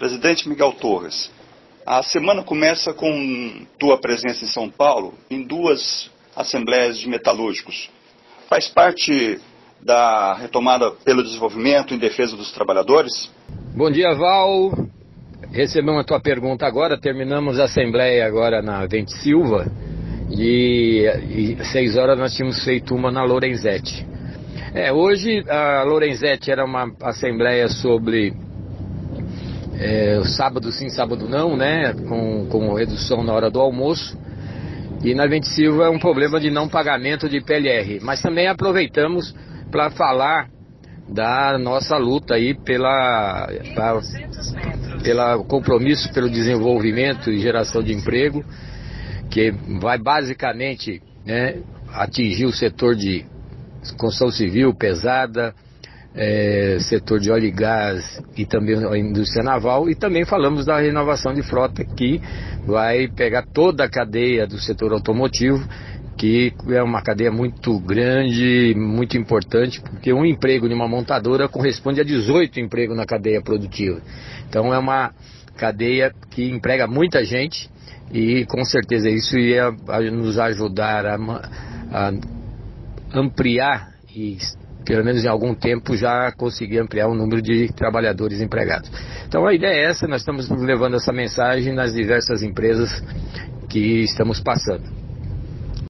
Presidente Miguel Torres, a semana começa com tua presença em São Paulo em 2 assembleias de metalúrgicos. Faz parte da retomada pelo desenvolvimento em defesa dos trabalhadores? Bom dia, Val. Recebemos a tua pergunta agora. Terminamos a assembleia agora na Vente Silva e 6 horas nós tínhamos feito uma na Lorenzetti. Hoje a Lorenzetti era uma assembleia sobre sábado sim, sábado não, né? Com redução na hora do almoço. E na Vente Silva é um problema de não pagamento de PLR. Mas também aproveitamos para falar da nossa luta aí pela compromisso pelo desenvolvimento e geração de emprego, que vai basicamente, né, atingir o setor de construção civil pesada, setor de óleo e gás e também a indústria naval, e também falamos da renovação de frota, que vai pegar toda a cadeia do setor automotivo, que é uma cadeia muito grande, muito importante, porque um emprego em uma montadora corresponde a 18 empregos na cadeia produtiva. Então é uma cadeia que emprega muita gente e com certeza isso ia nos ajudar a ampliar e pelo menos em algum tempo já conseguir ampliar o número de trabalhadores empregados. Então a ideia é essa, nós estamos levando essa mensagem nas diversas empresas que estamos passando.